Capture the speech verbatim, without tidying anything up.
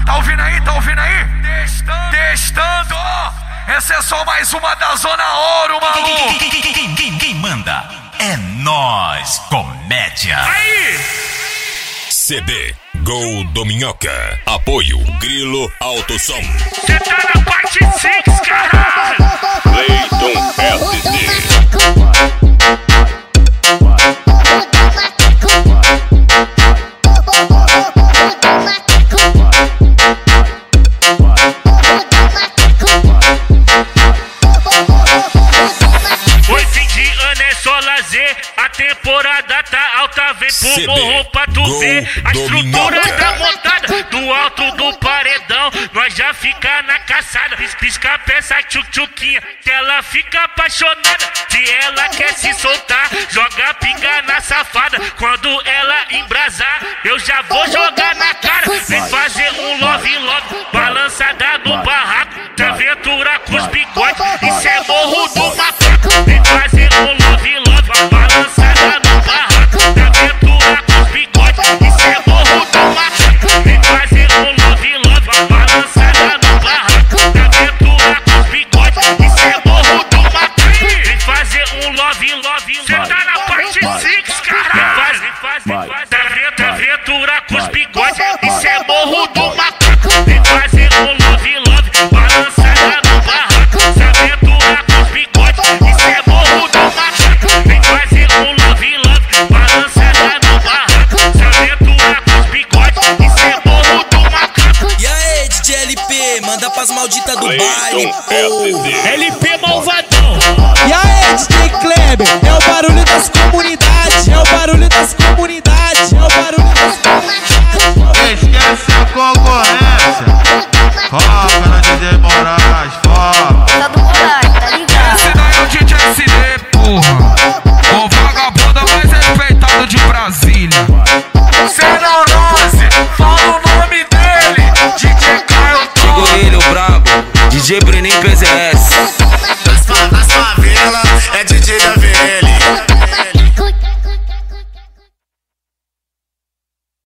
Tá ouvindo aí? Tá ouvindo aí? Testando, testando. Essa é só mais uma da Zona Ouro, maluco. Quem, quem, quem, quem, quem, quem manda é nós, comédia. Aí! C B Gol do Minhoca. Apoio Grilo Autosom. Cê tá na parte seis, caralho. Cleiton S D. Oi, fim de ano é só lazer. A temporada tá alta, vem pro morro pra tu ver. A estrutura tá montada do alto do paredão. Nós já fica na caçada, pisca a peça tchuk-tchuquinha, que ela fica apaixonada. Se ela quer se soltar, joga pinga na safada. Quando ela embrasar, eu já vou jogar na cara. Vem fazer um love love, balançada no barraco. Se aventura com os bigodes, isso é morro do macaco. Vem fazer um love love, balançada no barraco. Se aventura com os bigodes, isso é morro do macaco. Vem fazer um love love, balançada no barraco. Se aventura com os bigodes, isso é morro do macaco. Vem fazer um love love, cê tá na parte seis, caralho. Faz, vem fazer, faz, aventura com os bigodes, isso é morro do macaco. Vem fazer um love love, balançada no barraco. Se aventura com os bigodes, isso é morro do macaco. Vem fazer um love love, balançada no barraco. Se aventura com os bigodes, isso é morro do macaco. E aí, D J L P, manda pras malditas do baile. Oh. L P malvadão. E aí, D J Kleber, é o barulho das comunidades, é o barulho das comunidades, é o barulho das comunidades. Esquece a